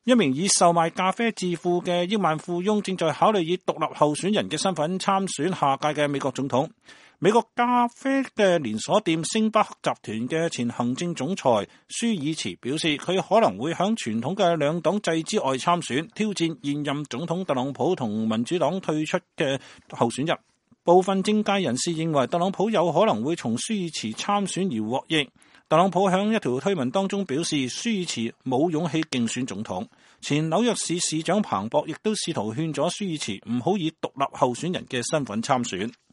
一名以售賣咖啡致富嘅億萬富翁正在考慮以獨立候選人嘅身份參選下屆嘅美國總統。美國咖啡嘅連鎖店星巴克集團嘅前行政總裁舒爾茨表示，佢可能會響傳統嘅兩黨制之外參選，挑戰現任總統特朗普同民主黨退出嘅候選人。部分政界人士認為，特朗普有可能會從舒爾茨參選而獲益。特朗普響一條推文當中表示，舒爾茨冇勇氣競選總統。前紐約市市長彭博亦都試圖勸咗舒爾茨唔好以獨立候選人嘅身份參選。